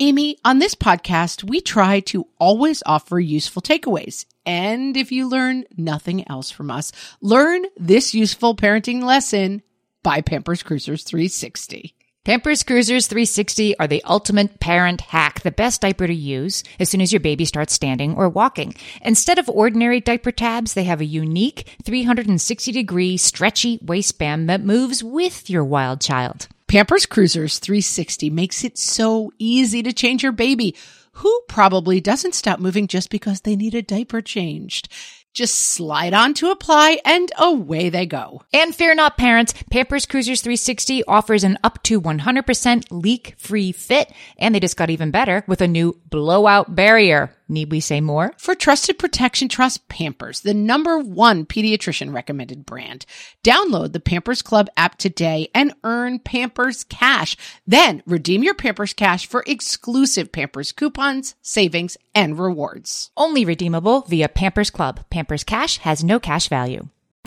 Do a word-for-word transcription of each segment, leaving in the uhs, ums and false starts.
Amy, on this podcast, we try to always offer useful takeaways. And if you learn nothing else from us, learn this useful parenting lesson by Pampers Cruisers three sixty. Pampers Cruisers three sixty are the ultimate parent hack, the best diaper to use as soon as your baby starts standing or walking. Instead of ordinary diaper tabs, they have a unique three hundred sixty degree stretchy waistband that moves with your wild child. Pampers Cruisers three sixty makes it so easy to change your baby, who probably doesn't stop moving just because they need a diaper changed. Just slide on to apply and away they go. And fear not, parents, Pampers Cruisers three sixty offers an up to one hundred percent leak-free fit, and they just got even better with a new blowout barrier. Need we say more? For trusted protection, trust Pampers, the number one pediatrician recommended brand. Download the Pampers Club app today and earn Pampers Cash. Then redeem your Pampers Cash for exclusive Pampers coupons, savings, and rewards. Only redeemable via Pampers Club. Pampers Cash has no cash value.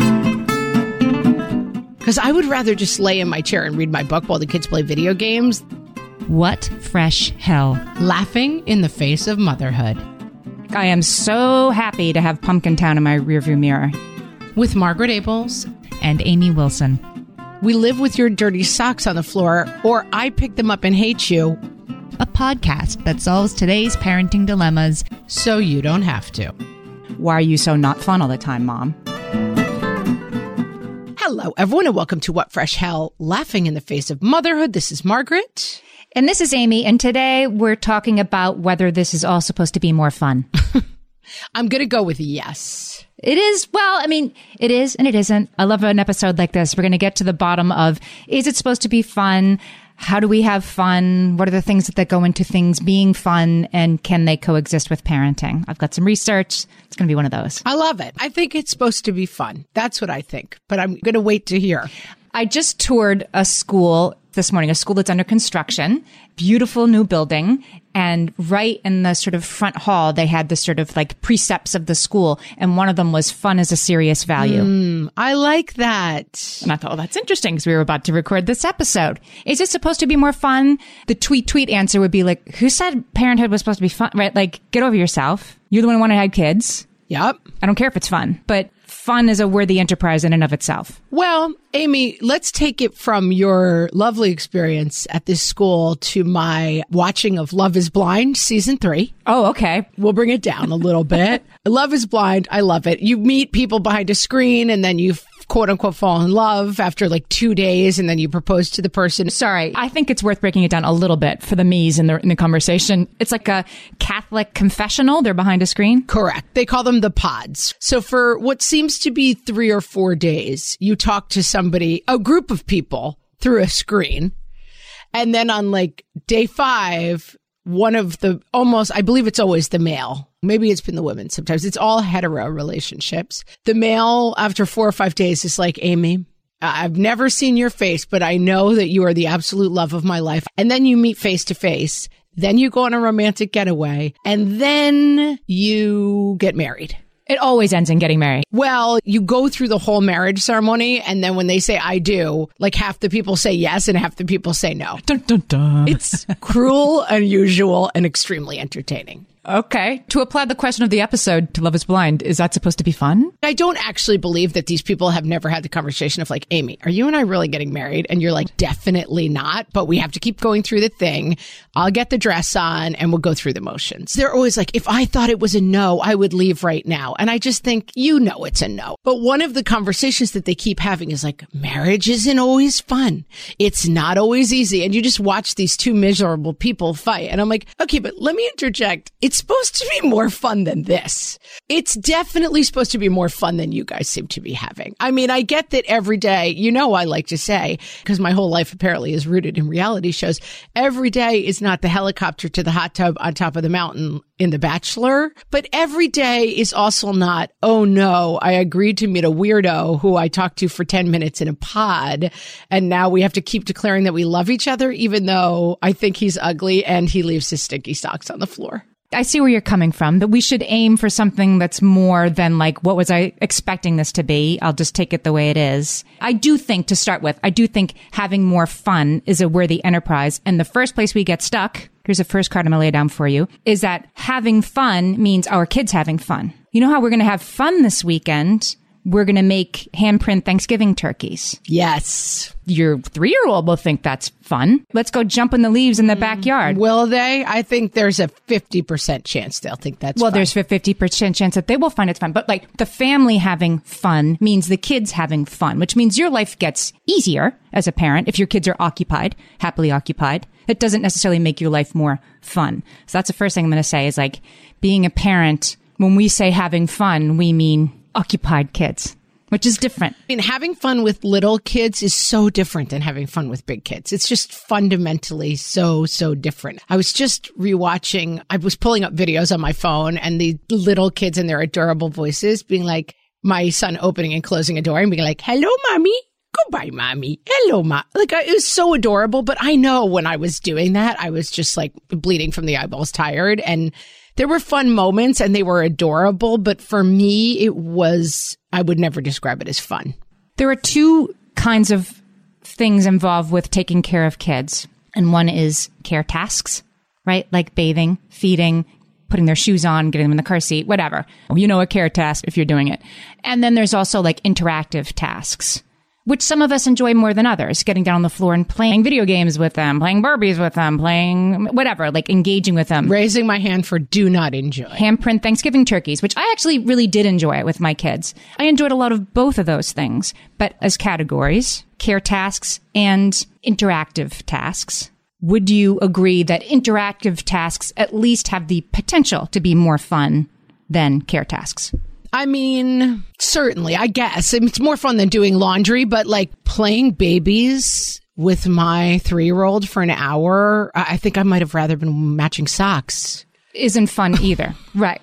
Because I would rather just lay in my chair and read my book while the kids play video games. What fresh hell? Laughing in the face of motherhood. I am so happy to have Pumpkin Town in my rearview mirror. With Margaret Abels and Amy Wilson. We live with your dirty socks on the floor, or I pick them up and hate you. A podcast that solves today's parenting dilemmas so you don't have to. Why are you so not fun all the time, Mom? Hello, everyone, and welcome to What Fresh Hell, Laughing in the Face of Motherhood. This is Margaret. And this is Amy, and today we're talking about whether this is all supposed to be more fun. I'm going to go with yes. It is. Well, I mean, it is and it isn't. I love an episode like this. We're going to get to the bottom of, is it supposed to be fun? How do we have fun? What are the things that go into things being fun? And can they coexist with parenting? I've got some research. It's going to be one of those. I love it. I think it's supposed to be fun. That's what I think. But I'm going to wait to hear. I just toured a school this morning, a school that's under construction, beautiful new building. And right in the sort of front hall, they had the sort of like precepts of the school. And one of them was fun as a serious value. Mm, I like that. And I thought, oh, that's interesting because we were about to record this episode. Is it supposed to be more fun? The tweet tweet answer would be like, who said parenthood was supposed to be fun? Right? Like, get over yourself. You're the one who wanted to have kids. Yep. I don't care if it's fun, but fun is a worthy enterprise in and of itself. Well, Amy, let's take it from your lovely experience at this school to my watching of Love is Blind season three. Oh, okay. We'll bring it down a little bit. Love is Blind. I love it. You meet people behind a screen and then you quote unquote fall in love after like two days and then you propose to the person. Sorry. I think it's worth breaking it down a little bit for the me's in the, in the conversation. It's like a Catholic confessional. They're behind a screen. Correct. They call them the pods. So for what seems to be three or four days, you talk to somebody, a group of people through a screen. And then on like day five, one of the almost, I believe it's always the male. Maybe it's been the women. Sometimes it's all hetero relationships. The male, after four or five days, is like, Amy, I've never seen your face, but I know that you are the absolute love of my life. And then you meet face to face. Then you go on a romantic getaway. And then you get married. It always ends in getting married. Well, you go through the whole marriage ceremony, and then when they say I do, like half the people say yes and half the people say no. Dun, dun, dun. It's cruel, unusual, and extremely entertaining. Okay. To apply the question of the episode to Love is Blind, is that supposed to be fun? I don't actually believe that these people have never had the conversation of like, Amy, are you and I really getting married? And you're like, definitely not, but we have to keep going through the thing. I'll get the dress on and we'll go through the motions. They're always like, if I thought it was a no, I would leave right now. And I just think, you know, it's a no. But one of the conversations that they keep having is like, marriage isn't always fun. It's not always easy. And you just watch these two miserable people fight. And I'm like, okay, but let me interject. It's supposed to be more fun than this. It's definitely supposed to be more fun than you guys seem to be having. I mean, I get that every day, you know, I like to say, because my whole life apparently is rooted in reality shows, every day is not the helicopter to the hot tub on top of the mountain in The Bachelor, but every day is also not, oh no, I agreed to meet a weirdo who I talked to for ten minutes in a pod, and now we have to keep declaring that we love each other, even though I think he's ugly and he leaves his stinky socks on the floor. I see where you're coming from, that we should aim for something that's more than like, what was I expecting this to be? I'll just take it the way it is. I do think, to start with, I do think having more fun is a worthy enterprise. And the first place we get stuck, here's the first card I'm going to lay down for you, is that having fun means our kids having fun. You know how we're going to have fun this weekend? We're going to make handprint Thanksgiving turkeys. Yes. Your three-year-old will think that's fun. Let's go jump in the leaves in the backyard. Will they? I think there's a fifty percent chance they'll think that's well, fun. there's a fifty percent chance that they will find it's fun. But like the family having fun means the kids having fun, which means your life gets easier as a parent if your kids are occupied, happily occupied. It doesn't necessarily make your life more fun. So that's the first thing I'm going to say is like being a parent, when we say having fun, we mean occupied kids, which is different. I mean, having fun with little kids is so different than having fun with big kids. It's just fundamentally so, so different. I was just rewatching, I was pulling up videos on my phone and the little kids and their adorable voices being like, my son opening and closing a door and being like, hello, mommy. Goodbye, mommy. Hello, ma. Like, I, it was so adorable. But I know when I was doing that, I was just like bleeding from the eyeballs, tired. And there were fun moments and they were adorable. But for me, it was, I would never describe it as fun. There are two kinds of things involved with taking care of kids. And one is care tasks, right? Like bathing, feeding, putting their shoes on, getting them in the car seat, whatever. You know, a care task if you're doing it. And then there's also like interactive tasks, which some of us enjoy more than others, getting down on the floor and playing video games with them, playing Barbies with them, playing whatever, like engaging with them. Raising my hand for do not enjoy. Handprint Thanksgiving turkeys, which I actually really did enjoy it with my kids. I enjoyed a lot of both of those things, but as categories, care tasks and interactive tasks. Would you agree that interactive tasks at least have the potential to be more fun than care tasks? I mean, certainly, I guess. It's more fun than doing laundry, but like playing babies with my three-year-old for an hour, I think I might have rather been matching socks. Isn't fun either. Right.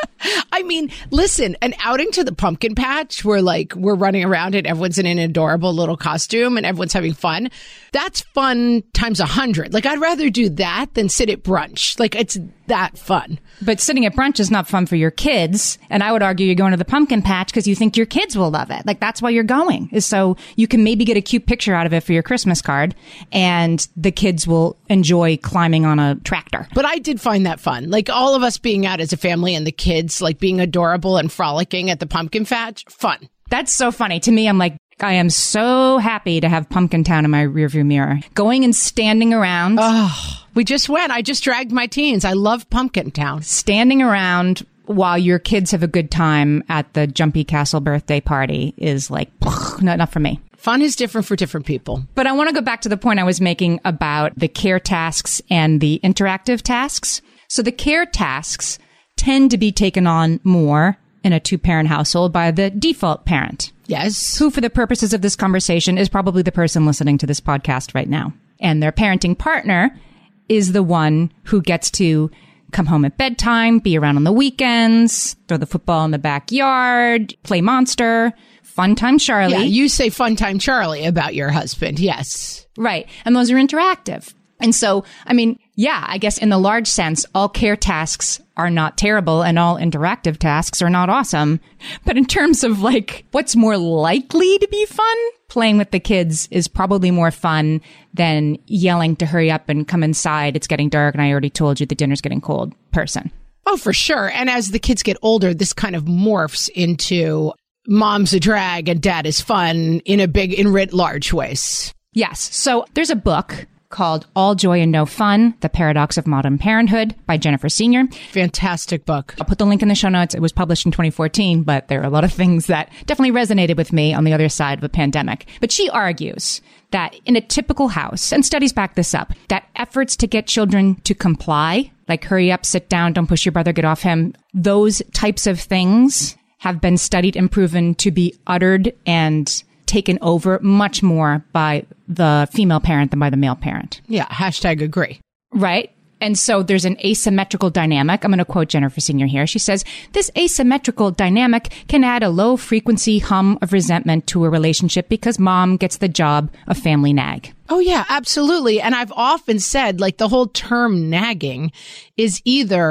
I mean, listen, an outing to the pumpkin patch where like we're running around and everyone's in an adorable little costume and everyone's having fun. That's fun times a hundred. Like I'd rather do that than sit at brunch. Like it's that fun. But sitting at brunch is not fun for your kids. And I would argue you're going to the pumpkin patch because you think your kids will love it. Like that's why you're going, is so you can maybe get a cute picture out of it for your Christmas card and the kids will enjoy climbing on a tractor. But I did find that fun. Like all of us being out as a family and the kids like being adorable and frolicking at the pumpkin patch, fun. That's so funny. To me, I'm like, I am so happy to have Pumpkin Town in my rearview mirror. Going and standing around. Oh, we just went. I just dragged my teens. I love Pumpkin Town. Standing around while your kids have a good time at the Jumpy Castle birthday party is like, no, not for me. Fun is different for different people. But I want to go back to the point I was making about the care tasks and the interactive tasks. So the care tasks tend to be taken on more in a two-parent household by the default parent. Yes. Who, for the purposes of this conversation, is probably the person listening to this podcast right now. And their parenting partner is the one who gets to come home at bedtime, be around on the weekends, throw the football in the backyard, play Monster, Fun Time Charlie. Yeah, you say Fun Time Charlie about your husband. Yes. Right. And those are interactive. And so, I mean, yeah, I guess in the large sense, all care tasks are not terrible and all interactive tasks are not awesome. But in terms of like what's more likely to be fun, playing with the kids is probably more fun than yelling to hurry up and come inside. It's getting dark and I already told you the dinner's getting cold person. Oh, for sure. And as the kids get older, this kind of morphs into mom's a drag and dad is fun in a big, in writ large ways. Yes. So there's a book called All Joy and No Fun, The Paradox of Modern Parenthood by Jennifer Senior. Fantastic book. I'll put the link in the show notes. It was published in twenty fourteen, but there are a lot of things that definitely resonated with me on the other side of a pandemic. But she argues that in a typical house, and studies back this up, that efforts to get children to comply, like hurry up, sit down, don't push your brother, get off him, those types of things have been studied and proven to be uttered and taken over much more by the female parent than by the male parent. Yeah, hashtag agree. Right? And so there's an asymmetrical dynamic. I'm going to quote Jennifer Senior here. She says, this asymmetrical dynamic can add a low frequency hum of resentment to a relationship because mom gets the job of family nag. Oh, yeah, absolutely. And I've often said, like, the whole term nagging is either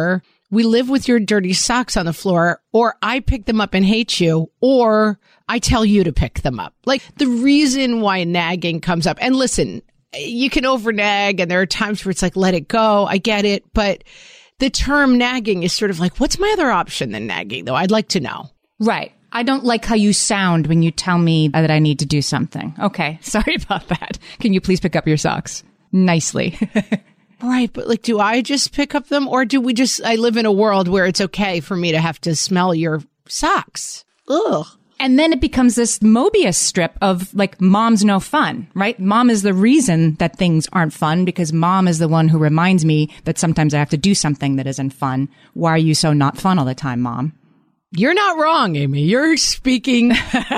we live with your dirty socks on the floor, or I pick them up and hate you, or I tell you to pick them up. Like, the reason why nagging comes up, and listen, you can over nag, and there are times where it's like, let it go. I get it. But the term nagging is sort of like, what's my other option than nagging, though? I'd like to know. Right. I don't like how you sound when you tell me that I need to do something. Okay. Sorry about that. Can you please pick up your socks? Nicely. Right. But like, do I just pick up them, or do we just, I live in a world where it's okay for me to have to smell your socks? Ugh. And then it becomes this Mobius strip of like, mom's no fun, right? Mom is the reason that things aren't fun because mom is the one who reminds me that sometimes I have to do something that isn't fun. Why are you so not fun all the time, Mom? You're not wrong, Amy. You're speaking.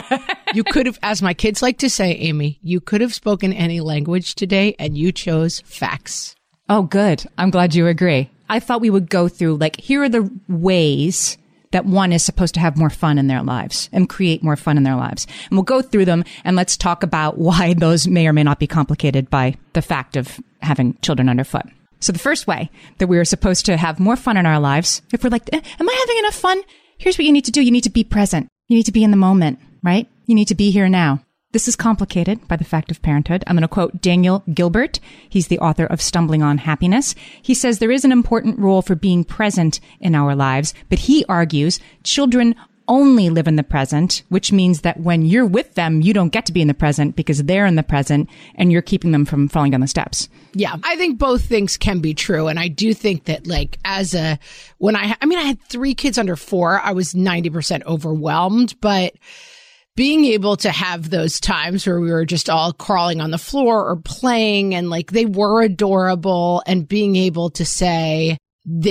You could have, as my kids like to say, Amy, you could have spoken any language today and you chose facts. Oh, good. I'm glad you agree. I thought we would go through, like, here are the ways that one is supposed to have more fun in their lives and create more fun in their lives. And we'll go through them and let's talk about why those may or may not be complicated by the fact of having children underfoot. So the first way that we are supposed to have more fun in our lives, if we're like, eh, am I having enough fun? Here's what you need to do. You need to be present. You need to be in the moment, right? You need to be here now. This is complicated by the fact of parenthood. I'm going to quote Daniel Gilbert. He's the author of Stumbling on Happiness. He says there is an important role for being present in our lives, but he argues children only live in the present, which means that when you're with them, you don't get to be in the present because they're in the present and you're keeping them from falling down the steps. Yeah, I think both things can be true. And I do think that, like, as a, when I, I mean, I had three kids under four, I was ninety percent overwhelmed, but being able to have those times where we were just all crawling on the floor or playing and like they were adorable, and being able to say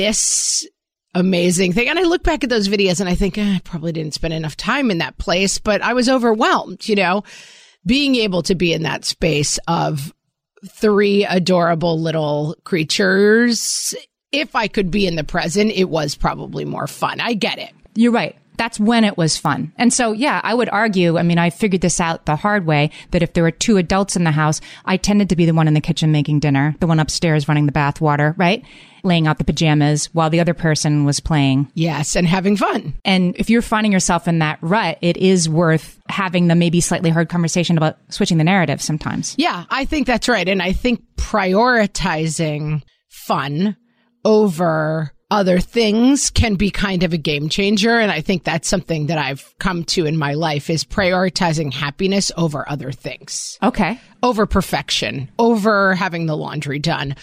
this amazing thing. And I look back at those videos and I think, eh, I probably didn't spend enough time in that place, but I was overwhelmed, you know, being able to be in that space of three adorable little creatures. If I could be in the present, it was probably more fun. I get it. You're right. That's when it was fun. And so, yeah, I would argue, I mean, I figured this out the hard way, that if there were two adults in the house, I tended to be the one in the kitchen making dinner, the one upstairs running the bath water, right? Laying out the pajamas while the other person was playing. Yes, and having fun. And if you're finding yourself in that rut, it is worth having the maybe slightly hard conversation about switching the narrative sometimes. Yeah, I think that's right. And I think prioritizing fun over other things can be kind of a game changer. And I think that's something that I've come to in my life, is prioritizing happiness over other things. Okay. Over perfection, over having the laundry done,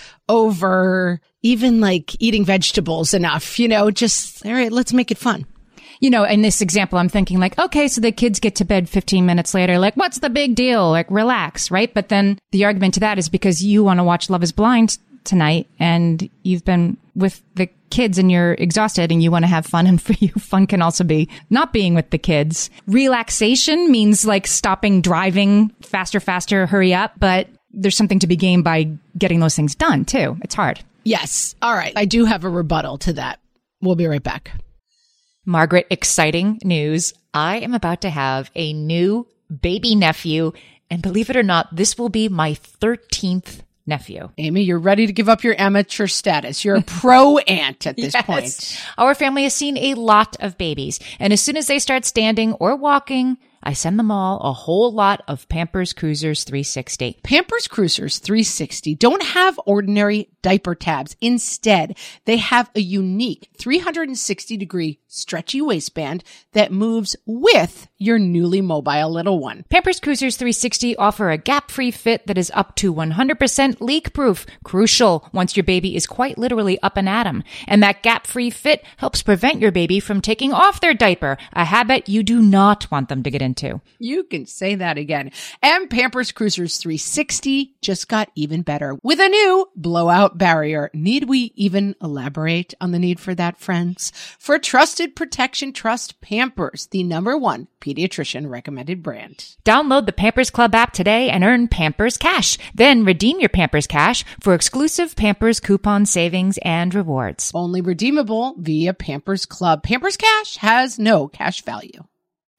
over even like eating vegetables enough, you know, just, all right, let's make it fun. You know, in this example, I'm thinking like, okay, so the kids get to bed fifteen minutes later. Like, what's the big deal? Like, relax, right? But then the argument to that is because you want to watch Love is Blind tonight and you've been with the kids and you're exhausted and you want to have fun. And for you, fun can also be not being with the kids. Relaxation means like stopping driving faster, faster, hurry up. But there's something to be gained by getting those things done too. It's hard. Yes. All right. I do have a rebuttal to that. We'll be right back. Margaret, exciting news. I am about to have a new baby nephew. And believe it or not, this will be my thirteenth nephew. Amy, you're ready to give up your amateur status. You're a pro aunt at this Yes. point. Our family has seen a lot of babies. And as soon as they start standing or walking, I send them all a whole lot of Pampers Cruisers three sixty. Pampers Cruisers three sixty don't have ordinary diaper tabs. Instead, they have a unique three sixty degree stretchy waistband that moves with your newly mobile little one. Pampers Cruisers three sixty offer a gap-free fit that is up to one hundred percent leak-proof. Crucial once your baby is quite literally up and at 'em. And that gap-free fit helps prevent your baby from taking off their diaper, a habit you do not want them to get into. You can say that again. And Pampers Cruisers three sixty just got even better with a new blowout barrier. Need we even elaborate on the need for that, friends? For trusted protection, trust Pampers, the number one pediatrician recommended brand. Download the Pampers Club app today and earn Pampers Cash. Then redeem your Pampers Cash for exclusive Pampers coupon savings and rewards. Only redeemable via Pampers Club. Pampers Cash has no cash value.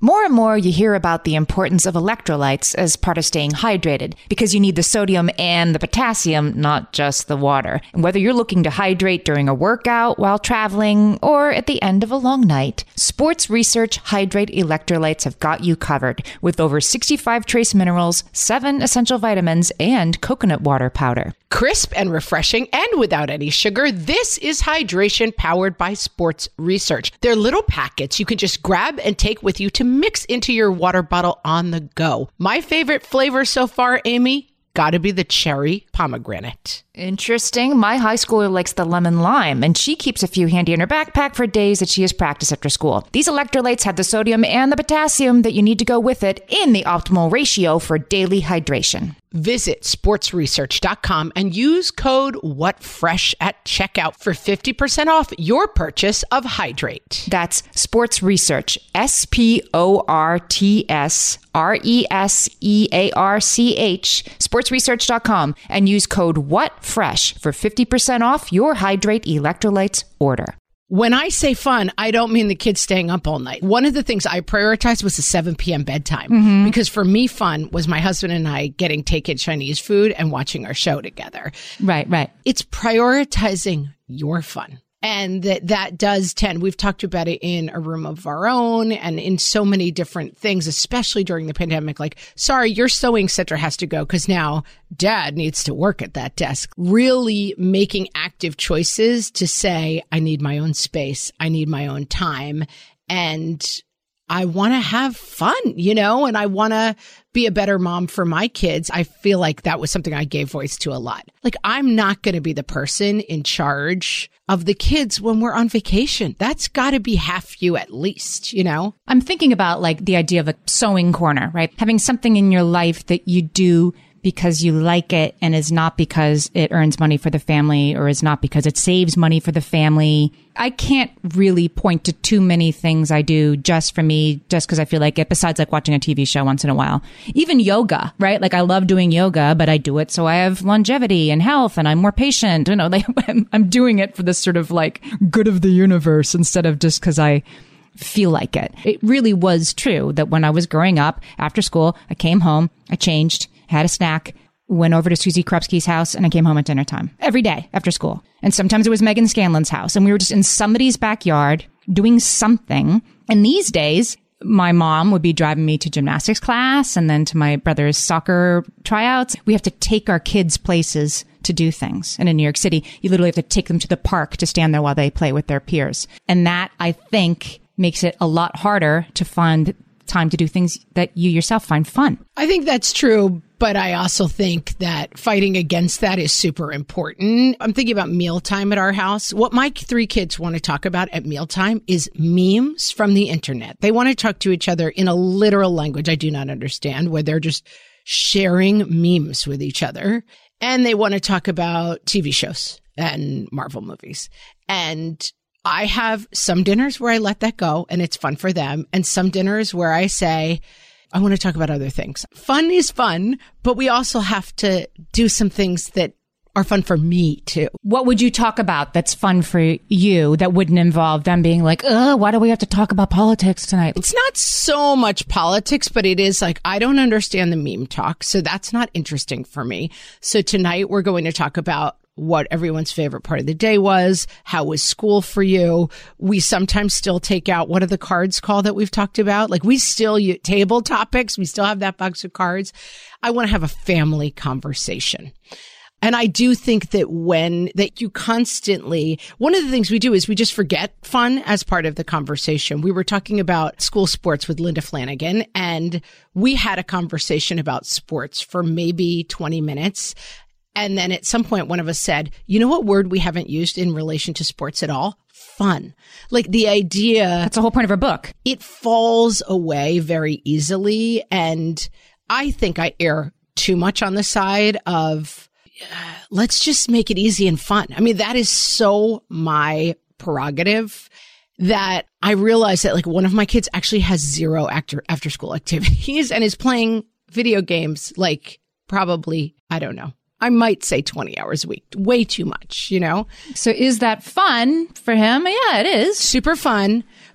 More and more, you hear about the importance of electrolytes as part of staying hydrated, because you need the sodium and the potassium, not just the water. And whether you're looking to hydrate during a workout, while traveling, or at the end of a long night, Sports Research Hydrate Electrolytes have got you covered with over sixty-five trace minerals, seven essential vitamins, and coconut water powder. Crisp and refreshing and without any sugar, this is hydration powered by Sports Research. They're little packets you can just grab and take with you to mix into your water bottle on the go. My favorite flavor so far, Amy, gotta be the cherry pomegranate. Interesting. My high schooler likes the lemon lime, and she keeps a few handy in her backpack for days that she has practice after school. These electrolytes have the sodium and the potassium that you need to go with it in the optimal ratio for daily hydration. Visit sports research dot com and use code WhatFresh at checkout for fifty percent off your purchase of Hydrate. That's Sports Research, S P O R T S R E S E A R C H, sports research dot com, and use code WhatFresh for fifty percent off your Hydrate electrolytes order. When I say fun, I don't mean the kids staying up all night. One of the things I prioritized was the seven p.m. bedtime. Mm-hmm. Because for me, fun was my husband and I getting takeout Chinese food and watching our show together. Right, right. It's prioritizing your fun. And that that does tend, we've talked about it in A Room of Our Own and in so many different things, especially during the pandemic, like, sorry, your sewing center has to go because now dad needs to work at that desk. Really making active choices to say, I need my own space. I need my own time. And I want to have fun, you know, and I want to be a better mom for my kids. I feel like that was something I gave voice to a lot. Like, I'm not going to be the person in charge of the kids when we're on vacation. That's got to be half you at least, you know? I'm thinking about like the idea of a sewing corner, right? Having something in your life that you do because you like it and is not because it earns money for the family or is not because it saves money for the family. I can't really point to too many things I do just for me, just because I feel like it, besides like watching a T V show once in a while. Even yoga, right? Like I love doing yoga, but I do it so I have longevity and health and I'm more patient. You know, like I'm, I'm doing it for this sort of like good of the universe instead of just because I feel like it. It really was true that when I was growing up, after school, I came home, I changed, had a snack, went over to Susie Krupski's house, and I came home at dinner time every day after school. And sometimes it was Megan Scanlon's house, and we were just in somebody's backyard doing something. And these days, my mom would be driving me to gymnastics class and then to my brother's soccer tryouts. We have to take our kids places to do things. And in New York City, you literally have to take them to the park to stand there while they play with their peers. And that, I think, makes it a lot harder to find time to do things that you yourself find fun. I think that's true, but I also think that fighting against that is super important. I'm thinking about mealtime at our house. What my three kids want to talk about at mealtime is memes from the internet. They want to talk to each other in a literal language I do not understand, where they're just sharing memes with each other. And they want to talk about T V shows and Marvel movies. And I have some dinners where I let that go and it's fun for them, and some dinners where I say, I want to talk about other things. Fun is fun, but we also have to do some things that are fun for me too. What would you talk about that's fun for you that wouldn't involve them being like, oh, why do we have to talk about politics tonight? It's not so much politics, but it is like, I don't understand the meme talk, so that's not interesting for me. So tonight we're going to talk about what everyone's favorite part of the day was. How was school for you? We sometimes still take out, what are the cards called that we've talked about? Like we still use table topics. We still have that box of cards. I want to have a family conversation. And I do think that when that you constantly, one of the things we do is we just forget fun as part of the conversation. We were talking about school sports with Linda Flanagan, and we had a conversation about sports for maybe twenty minutes. And then at some point, one of us said, you know what word we haven't used in relation to sports at all? Fun. Like the idea. That's the whole point of her book. It falls away very easily. And I think I err too much on the side of, uh, let's just make it easy and fun. I mean, that is so my prerogative that I realized that like one of my kids actually has zero after, after school activities and is playing video games like probably, I don't know. I might say twenty hours a week. Way too much, you know? So is that fun for him? Yeah, it is. Super fun.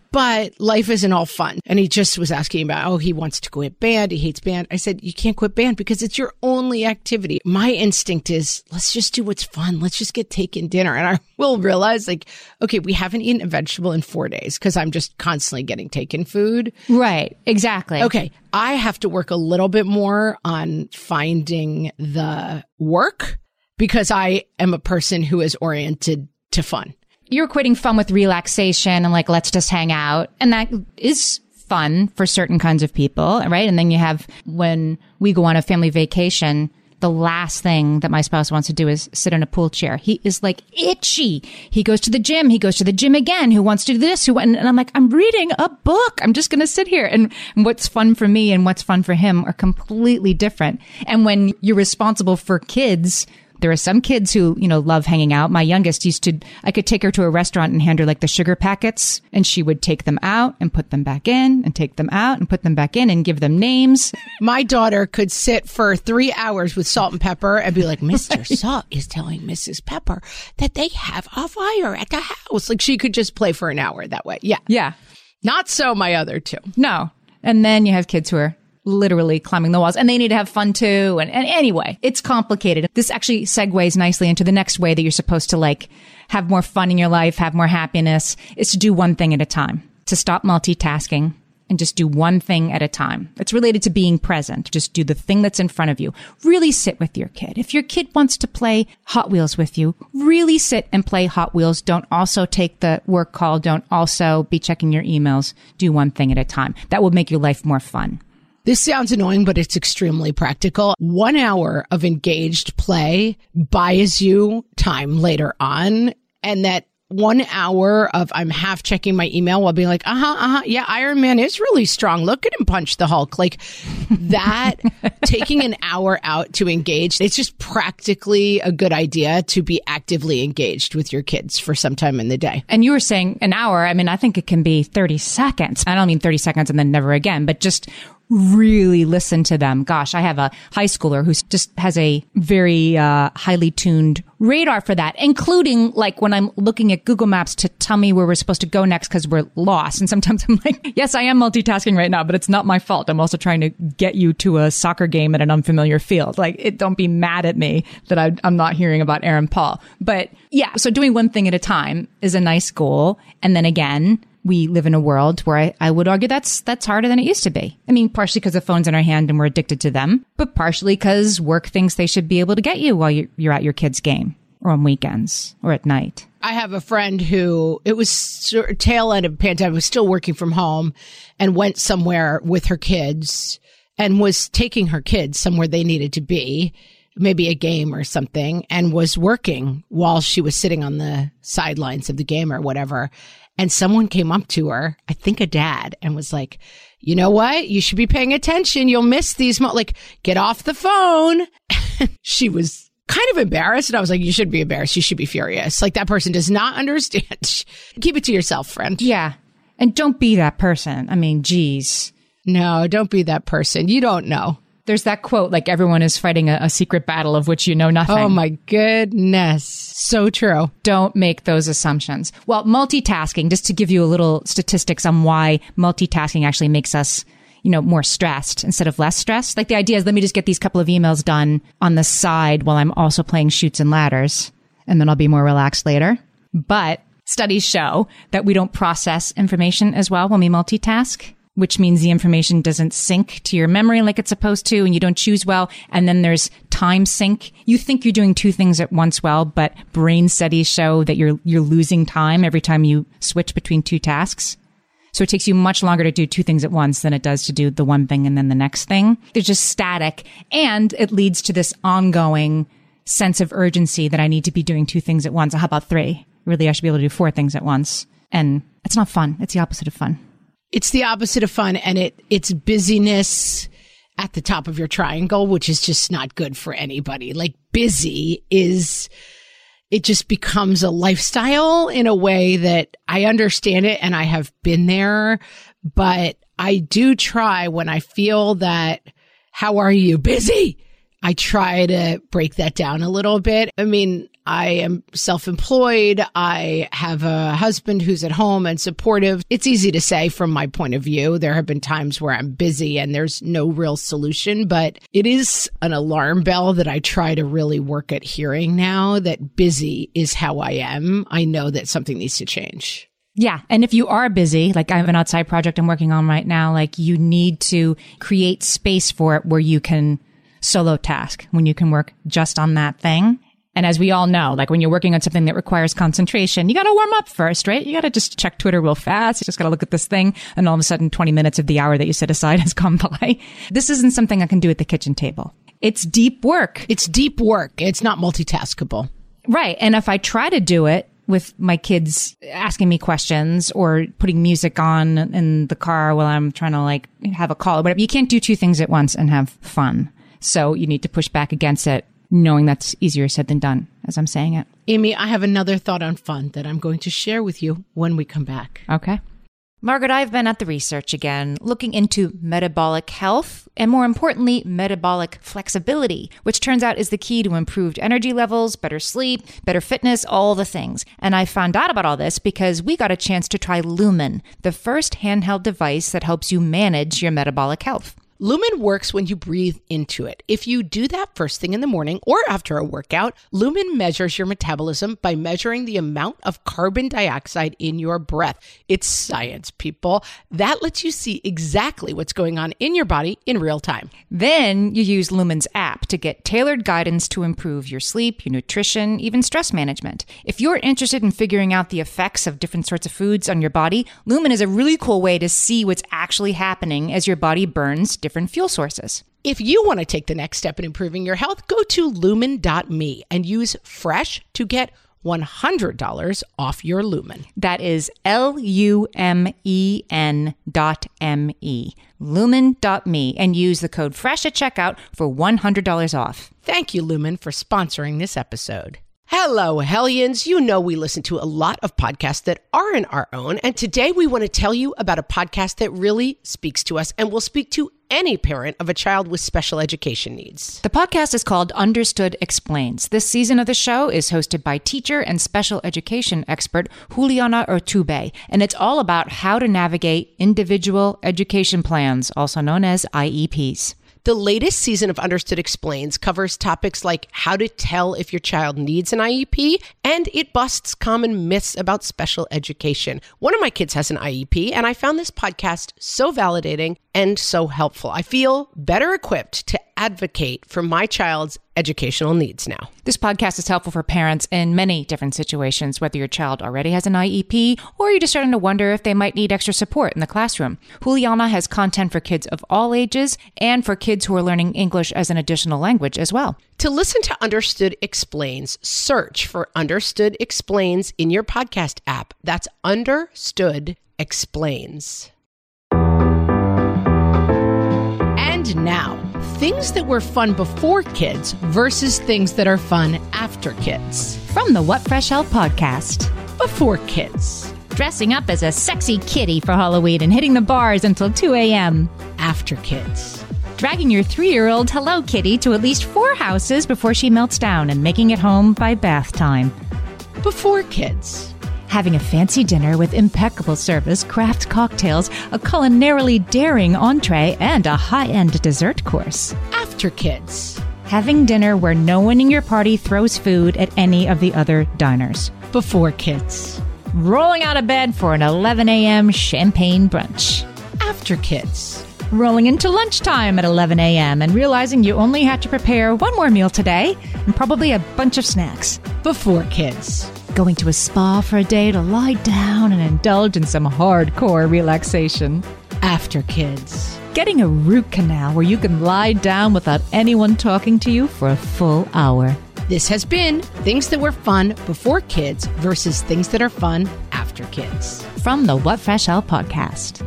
But life isn't all fun. And he just was asking about, oh, he wants to quit band. He hates band. I said, you can't quit band because it's your only activity. My instinct is, let's just do what's fun. Let's just get taken dinner. And I will realize, like, okay, we haven't eaten a vegetable in four days because I'm just constantly getting taken food. Right. Exactly. Okay. I have to work a little bit more on finding the work because I am a person who is oriented to fun. You're equating fun with relaxation and like, let's just hang out. And that is fun for certain kinds of people, right? And then you have, when we go on a family vacation, the last thing that my spouse wants to do is sit in a pool chair. He is like itchy. He goes to the gym. He goes to the gym again. Who wants to do this? Who? And I'm like, I'm reading a book. I'm just going to sit here. And what's fun for me and what's fun for him are completely different. And when you're responsible for kids, there are some kids who, you know, love hanging out. My youngest used to, I could take her to a restaurant and hand her like the sugar packets, and she would take them out and put them back in and take them out and put them back in and give them names. My daughter could sit for three hours with Salt and Pepper and be like, Mister Salt is telling Missus Pepper that they have a fire at the house. Like she could just play for an hour that way. Yeah. Yeah. Not so my other two. No. And then you have kids who are literally climbing the walls, and they need to have fun too. And, and anyway, it's complicated. This actually segues nicely into the next way that you're supposed to like have more fun in your life, have more happiness, is to do one thing at a time, to stop multitasking and just do one thing at a time. It's related to being present. Just do the thing that's in front of you. Really sit with your kid. If your kid wants to play Hot Wheels with you, really sit and play Hot Wheels. Don't also take the work call. Don't also be checking your emails. Do one thing at a time. That will make your life more fun. This sounds annoying, but it's extremely practical. One hour of engaged play buys you time later on. And that one hour of I'm half checking my email while being like, uh-huh, uh-huh, yeah, Iron Man is really strong. Look at him punch the Hulk. Like that, taking an hour out to engage, it's just practically a good idea to be actively engaged with your kids for some time in the day. And you were saying an hour. I mean, I think it can be thirty seconds. I don't mean thirty seconds and then never again, but just really listen to them. Gosh, I have a high schooler who just has a very uh, highly tuned radar for that, including like when I'm looking at Google Maps to tell me where we're supposed to go next because we're lost. And sometimes I'm like, yes, I am multitasking right now, but it's not my fault. I'm also trying to get you to a soccer game at an unfamiliar field. Like, it, don't be mad at me that I, I'm not hearing about Aaron Paul. But yeah, so doing one thing at a time is a nice goal. And then again, we live in a world where I, I would argue that's that's harder than it used to be. I mean, partially because the phone's in our hand and we're addicted to them, but partially because work thinks they should be able to get you while you're, you're at your kid's game or on weekends or at night. I have a friend who, it was sort of tail end of pandemic, was still working from home and went somewhere with her kids and was taking her kids somewhere they needed to be, maybe a game or something, and was working while she was sitting on the sidelines of the game or whatever. And someone came up to her, I think a dad, and was like, you know what? You should be paying attention. You'll miss these. Mo- like, get off the phone. She was kind of embarrassed. And I was like, you should be embarrassed. You should be furious. Like, that person does not understand. Keep it to yourself, friend. Yeah. And don't be that person. I mean, geez. No, don't be that person. You don't know. There's that quote, like everyone is fighting a, a secret battle of which you know nothing. Oh my goodness. So true. Don't make those assumptions. Well, multitasking, just to give you a little statistics on why multitasking actually makes us, you know, more stressed instead of less stressed. Like the idea is, let me just get these couple of emails done on the side while I'm also playing Chutes and Ladders, and then I'll be more relaxed later. But studies show that we don't process information as well when we multitask, which means the information doesn't sync to your memory like it's supposed to, and you don't choose well. And then there's time sync. You think you're doing two things at once well, but brain studies show that you're you're losing time every time you switch between two tasks. So it takes you much longer to do two things at once than it does to do the one thing and then the next thing. They're just static, and it leads to this ongoing sense of urgency that I need to be doing two things at once. How about three? Really, I should be able to do four things at once. And it's not fun. It's the opposite of fun. It's the opposite of fun, and it it's busyness at the top of your triangle, which is just not good for anybody. Like, busy is, it just becomes a lifestyle in a way that I understand it, and I have been there, but I do try when I feel that, how are you? Busy! I try to break that down a little bit. I mean, I am self-employed. I have a husband who's at home and supportive. It's easy to say from my point of view. There have been times where I'm busy and there's no real solution, but it is an alarm bell that I try to really work at hearing now, that busy is how I am. I know that something needs to change. Yeah. And if you are busy, like I have an outside project I'm working on right now, like you need to create space for it where you can solo task, when you can work just on that thing. And as we all know, like when you're working on something that requires concentration, you got to warm up first, right? You got to just check Twitter real fast. You just got to look at this thing. And all of a sudden, twenty minutes of the hour that you set aside has gone by. This isn't something I can do at the kitchen table. It's deep work. It's deep work. It's not multitaskable. Right. And if I try to do it with my kids asking me questions or putting music on in the car while I'm trying to like have a call or whatever, you can't do two things at once and have fun. So you need to push back against it, knowing that's easier said than done, as I'm saying it. Amy, I have another thought on fun that I'm going to share with you when we come back. Okay. Margaret, I've been at the research again, looking into metabolic health and, more importantly, metabolic flexibility, which turns out is the key to improved energy levels, better sleep, better fitness, all the things. And I found out about all this because we got a chance to try Lumen, the first handheld device that helps you manage your metabolic health. Lumen works when you breathe into it. If you do that first thing in the morning or after a workout, Lumen measures your metabolism by measuring the amount of carbon dioxide in your breath. It's science, people. That lets you see exactly what's going on in your body in real time. Then you use Lumen's app to get tailored guidance to improve your sleep, your nutrition, even stress management. If you're interested in figuring out the effects of different sorts of foods on your body, Lumen is a really cool way to see what's actually happening as your body burns different different fuel sources. If you want to take the next step in improving your health, go to lumen dot me and use FRESH to get one hundred dollars off your Lumen. That is L U M E N dot M E. lumen dot me, and use the code FRESH at checkout for one hundred dollars off. Thank you, Lumen, for sponsoring this episode. Hello, Hellions. You know we listen to a lot of podcasts that aren't our own, and today we want to tell you about a podcast that really speaks to us and will speak to any parent of a child with special education needs. The podcast is called Understood Explains. This season of the show is hosted by teacher and special education expert Juliana Urtubey, and it's all about how to navigate individual education plans, also known as I E Ps. The latest season of Understood Explains covers topics like how to tell if your child needs an I E P, and it busts common myths about special education. One of my kids has an I E P, and I found this podcast so validating and so helpful. I feel better equipped to advocate for my child's educational needs now. This podcast is helpful for parents in many different situations, whether your child already has an I E P or you're just starting to wonder if they might need extra support in the classroom. Juliana has content for kids of all ages and for kids who are learning English as an additional language as well. To listen to Understood Explains, search for Understood Explains in your podcast app. That's Understood Explains. And now, things that were fun before kids versus things that are fun after kids. From the What Fresh Hell podcast. Before kids. Dressing up as a sexy kitty for Halloween and hitting the bars until two a.m. After kids. Dragging your three-year-old Hello Kitty to at least four houses before she melts down and making it home by bath time. Before kids. Having a fancy dinner with impeccable service, craft cocktails, a culinarily daring entree, and a high-end dessert course. After kids. Having dinner where no one in your party throws food at any of the other diners. Before kids. Rolling out of bed for an eleven a.m. champagne brunch. After kids. Rolling into lunchtime at eleven a.m. and realizing you only had to prepare one more meal today and probably a bunch of snacks. Before kids. Going to a spa for a day to lie down and indulge in some hardcore relaxation. After kids. Getting a root canal where you can lie down without anyone talking to you for a full hour. This has been Things That Were Fun Before Kids versus Things That Are Fun After Kids. From the What Fresh Hell podcast.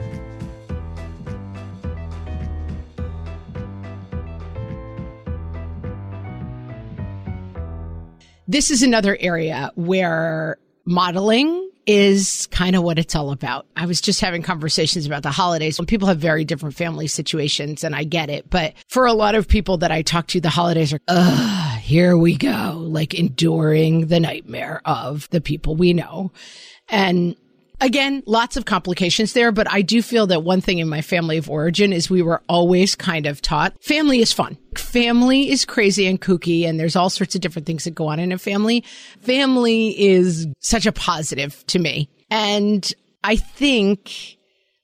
This is another area where modeling is kind of what it's all about. I was just having conversations about the holidays when people have very different family situations, and I get it. But for a lot of people that I talk to, the holidays are, ugh, here we go. like enduring the nightmare of the people we know. And again, lots of complications there, but I do feel that one thing in my family of origin is we were always kind of taught family is fun. Family is crazy and kooky, and there's all sorts of different things that go on in a family. Family is such a positive to me. And I think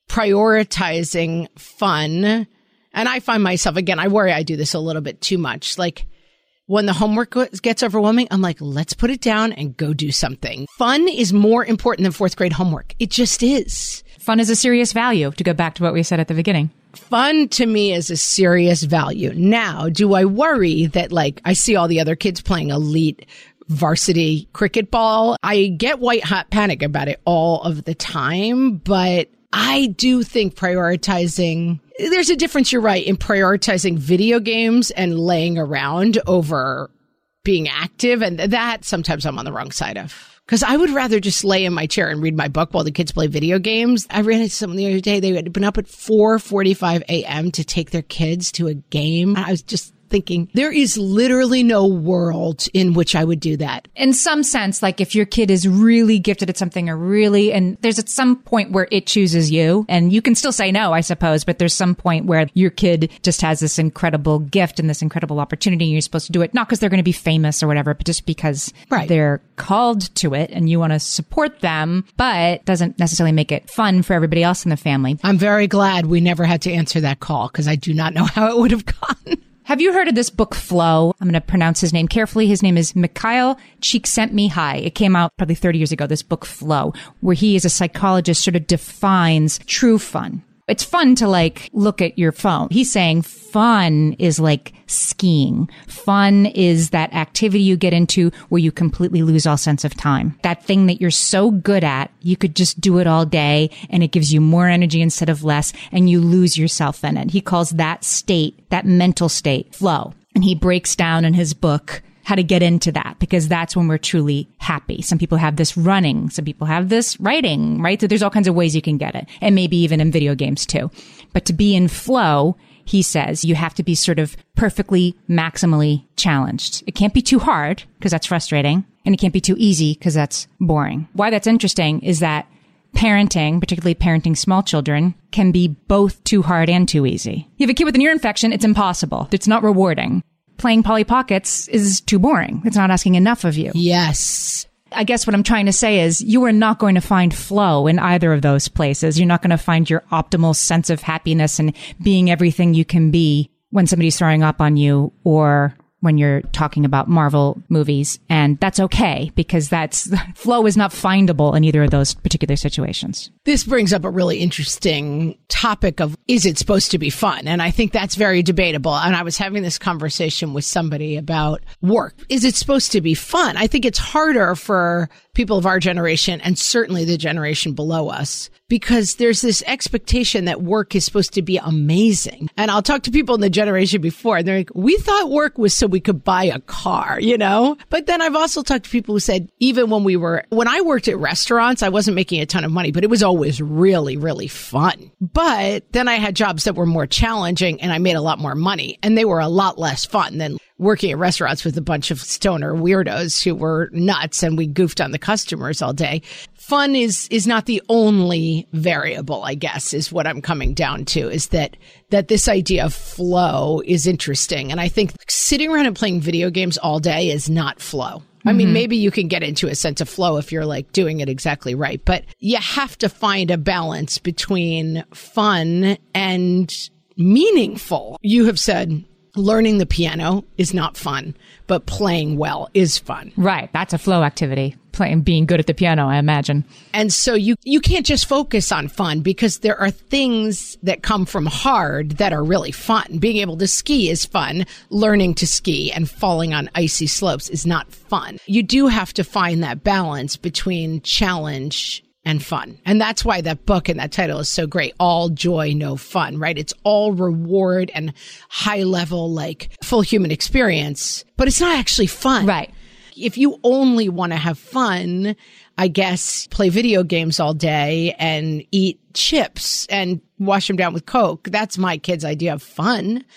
prioritizing fun, and I find myself, again, I worry I do this a little bit too much. Like when the homework gets overwhelming, I'm like, let's put it down and go do something. Fun is more important than fourth grade homework. It just is. Fun is a serious value, to go back to what we said at the beginning. Fun to me is a serious value. Now, do I worry that like I see all the other kids playing elite varsity cricket ball? I get white hot panic about it all of the time, but I do think prioritizing, there's a difference, you're right, in prioritizing video games and laying around over being active. And that sometimes I'm on the wrong side of. Because I would rather just lay in my chair and read my book while the kids play video games. I ran into someone the other day. They had been up at four forty-five a.m. to take their kids to a game. I was just thinking, there is literally no world in which I would do that. In some sense, like if your kid is really gifted at something or really, and there's at some point where it chooses you, and you can still say no, I suppose, but there's some point where your kid just has this incredible gift and this incredible opportunity, and you're supposed to do it, not because they're going to be famous or whatever, but just because right. they're called to it and you want to support them, but doesn't necessarily make it fun for everybody else in the family. I'm very glad we never had to answer that call because I do not know how it would have gone. Have you heard of this book, Flow? I'm going to pronounce his name carefully. His name is Mikhail Csikszentmihalyi. It came out probably thirty years ago, this book, Flow, where he, as a psychologist, sort of defines true fun. It's fun to like look at your phone. He's saying fun is like skiing. Fun is that activity you get into where you completely lose all sense of time. That thing that you're so good at, you could just do it all day and it gives you more energy instead of less and you lose yourself in it. He calls that state, that mental state, flow. And he breaks down in his book how to get into that, because that's when we're truly happy. Some people have this running. Some people have this writing, right? So there's all kinds of ways you can get it. And maybe even in video games too. But to be in flow, he says, you have to be sort of perfectly, maximally challenged. It can't be too hard because that's frustrating. And it can't be too easy because that's boring. Why that's interesting is that parenting, particularly parenting small children, can be both too hard and too easy. You have a kid with an ear infection, it's impossible. It's not rewarding. Playing Polly Pockets is too boring. It's not asking enough of you. Yes. I guess what I'm trying to say is you are not going to find flow in either of those places. You're not going to find your optimal sense of happiness and being everything you can be when somebody's throwing up on you or when you're talking about Marvel movies. And that's okay because that's flow is not findable in either of those particular situations. This brings up a really interesting topic of, is it supposed to be fun? And I think that's very debatable. And I was having this conversation with somebody about work. Is it supposed to be fun? I think it's harder for people of our generation and certainly the generation below us, because there's this expectation that work is supposed to be amazing. And I'll talk to people in the generation before, and they're like, we thought work was so we could buy a car, you know? But then I've also talked to people who said, even when we were, when I worked at restaurants, I wasn't making a ton of money, but it was always really, really fun. But then I had jobs that were more challenging and I made a lot more money, and they were a lot less fun than working at restaurants with a bunch of stoner weirdos who were nuts and we goofed on the customers all day. Fun is, is not the only variable, I guess, is what I'm coming down to, is that, that this idea of flow is interesting. And I think sitting around and playing video games all day is not flow. I mm-hmm. mean, maybe you can get into a sense of flow if you're like doing it exactly right, but you have to find a balance between fun and meaningful. You have said, learning the piano is not fun, but playing well is fun. Right. That's a flow activity. Playing, being good at the piano, I imagine. And so you, you can't just focus on fun because there are things that come from hard that are really fun. Being able to ski is fun. Learning to ski and falling on icy slopes is not fun. You do have to find that balance between challenge and fun. And that's why that book and that title is so great. All joy, no fun, right? It's all reward and high level, like full human experience, but it's not actually fun. Right. If you only want to have fun, I guess play video games all day and eat chips and wash them down with Coke. That's my kid's idea of fun.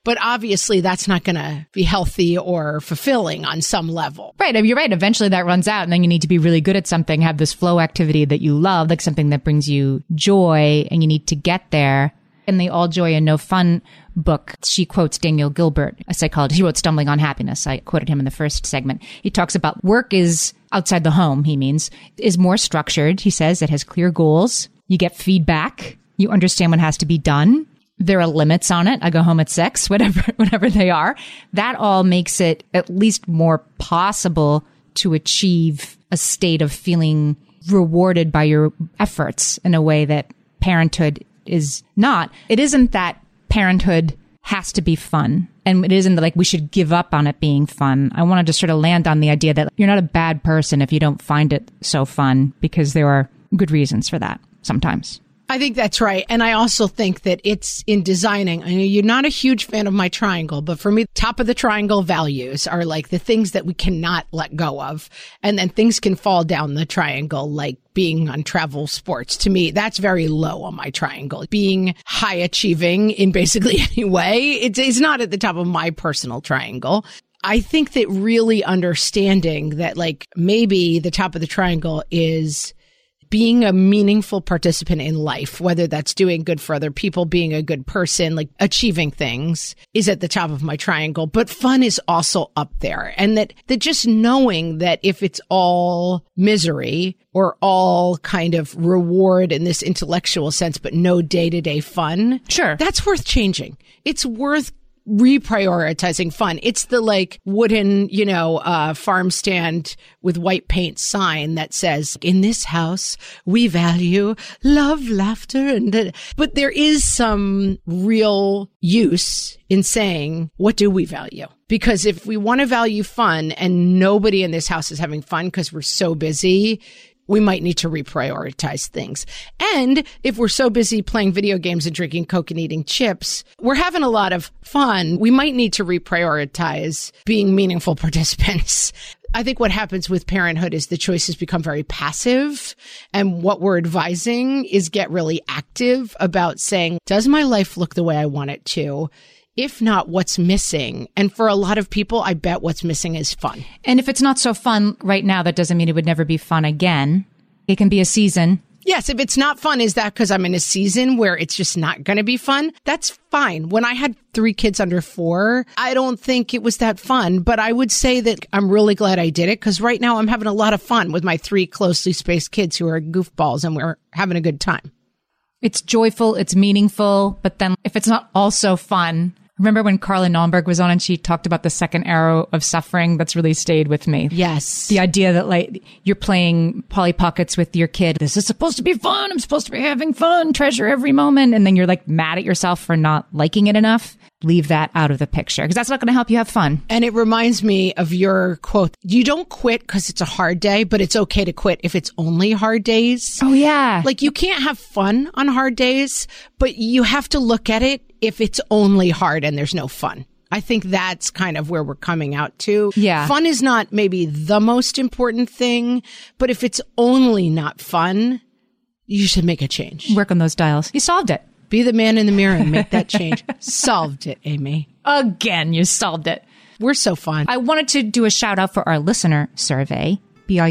But obviously that's not going to be healthy or fulfilling on some level. Right. You're right. Eventually that runs out and then you need to be really good at something, have this flow activity that you love, like something that brings you joy, and you need to get there. In the All Joy and No Fun book, she quotes Daniel Gilbert, a psychologist. He wrote Stumbling on Happiness. I quoted him in the first segment. He talks about work is outside the home, he means, is more structured. He says it has clear goals. You get feedback. You understand what has to be done. There are limits on it. I go home at six, whatever, whatever they are. That all makes it at least more possible to achieve a state of feeling rewarded by your efforts in a way that parenthood is not. It isn't that parenthood has to be fun. And it isn't like we should give up on it being fun. I want to just sort of land on the idea that you're not a bad person if you don't find it so fun, because there are good reasons for that sometimes. I think that's right. And I also think that it's in designing. I know you're not a huge fan of my triangle, but for me, top of the triangle values are like the things that we cannot let go of. And then things can fall down the triangle, like being on travel sports. To me, that's very low on my triangle. Being high achieving in basically any way, it's, it's not at the top of my personal triangle. I think that really understanding that like maybe the top of the triangle is being a meaningful participant in life, whether that's doing good for other people, being a good person, like achieving things is at the top of my triangle, but fun is also up there. And that, that just knowing that if it's all misery or all kind of reward in this intellectual sense, but no day-to-day fun, sure, that's worth changing. It's worth reprioritizing fun. It's the like wooden, you know, uh, farm stand with white paint sign that says, in this house, we value love, laughter, and, uh, but there is some real use in saying, what do we value? Because if we want to value fun and nobody in this house is having fun because we're so busy, we might need to reprioritize things. And if we're so busy playing video games and drinking Coke and eating chips, we're having a lot of fun. We might need to reprioritize being meaningful participants. I think what happens with parenthood is the choices become very passive. And what we're advising is get really active about saying, does my life look the way I want it to? If not, what's missing? And for a lot of people, I bet what's missing is fun. And if it's not so fun right now, that doesn't mean it would never be fun again. It can be a season. Yes, if it's not fun, is that because I'm in a season where it's just not going to be fun? That's fine. When I had three kids under four, I don't think it was that fun, but I would say that I'm really glad I did it because right now I'm having a lot of fun with my three closely spaced kids who are goofballs and we're having a good time. It's joyful, it's meaningful, but then if it's not also fun... Remember when Carla Naumburg was on and she talked about the second arrow of suffering? That's really stayed with me. Yes. The idea that like you're playing Polly Pockets with your kid. This is supposed to be fun. I'm supposed to be having fun. Treasure every moment. And then you're like mad at yourself for not liking it enough. Leave that out of the picture because that's not going to help you have fun. And it reminds me of your quote. You don't quit because it's a hard day, but it's okay to quit if it's only hard days. Oh, yeah. Like you can't have fun on hard days, but you have to look at it if it's only hard and there's no fun. I think that's kind of where we're coming out to. Yeah. Fun is not maybe the most important thing, but if it's only not fun, you should make a change. Work on those dials. You solved it. Be the man in the mirror and make that change. Solved it, Amy. Again, you solved it. We're so fun. I wanted to do a shout out for our listener survey.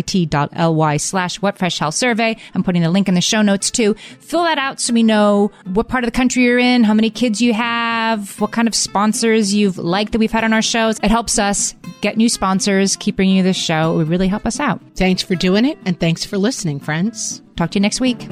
bit.ly slash What Fresh Hell survey. I'm putting the link in the show notes too. Fill that out so we know what part of the country you're in, how many kids you have, what kind of sponsors you've liked that we've had on our shows. It helps us get new sponsors, keep bringing you this show. It would really help us out. Thanks for doing it, and thanks for listening, friends. Talk to you next week.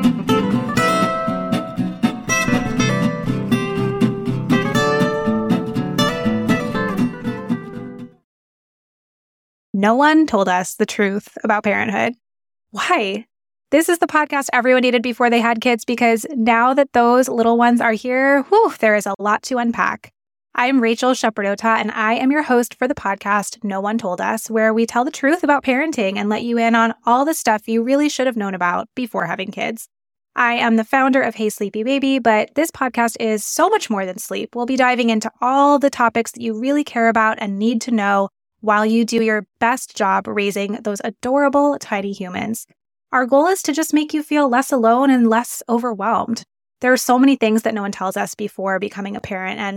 No one told us the truth about parenthood. Why? This is the podcast everyone needed before they had kids because now that those little ones are here, whew, there is a lot to unpack. I'm Rachel Shepardota, and I am your host for the podcast No One Told Us, where we tell the truth about parenting and let you in on all the stuff you really should have known about before having kids. I am the founder of Hey Sleepy Baby, but this podcast is so much more than sleep. We'll be diving into all the topics that you really care about and need to know while you do your best job raising those adorable tiny humans. Our goal is to just make you feel less alone and less overwhelmed. There are so many things that no one tells us before becoming a parent, and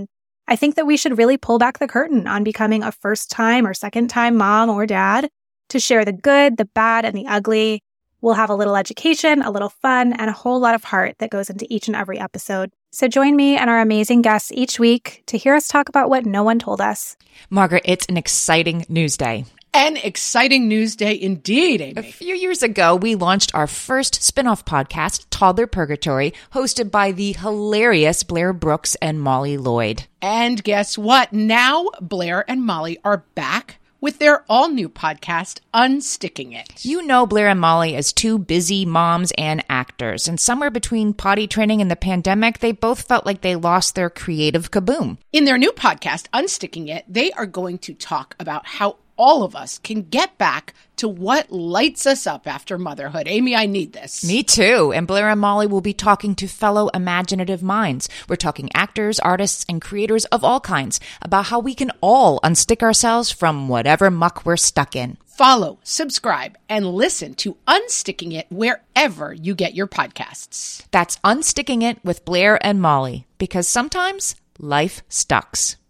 I think that we should really pull back the curtain on becoming a first-time or second-time mom or dad to share the good, the bad, and the ugly. We'll have a little education, a little fun, and a whole lot of heart that goes into each and every episode. So join me and our amazing guests each week to hear us talk about what no one told us. Margaret, it's an exciting news day. An exciting news day indeed, Amy. A few years ago, we launched our first spin-off podcast, Toddler Purgatory, hosted by the hilarious Blair Brooks and Molly Lloyd. And guess what? Now Blair and Molly are back with their all-new podcast, Unsticking It. You know Blair and Molly as two busy moms and actors, and somewhere between potty training and the pandemic, they both felt like they lost their creative kaboom. In their new podcast, Unsticking It, they are going to talk about how all of us can get back to what lights us up after motherhood. Amy, I need this. Me too. And Blair and Molly will be talking to fellow imaginative minds. We're talking actors, artists, and creators of all kinds about how we can all unstick ourselves from whatever muck we're stuck in. Follow, subscribe, and listen to Unsticking It wherever you get your podcasts. That's Unsticking It with Blair and Molly, because sometimes life stucks.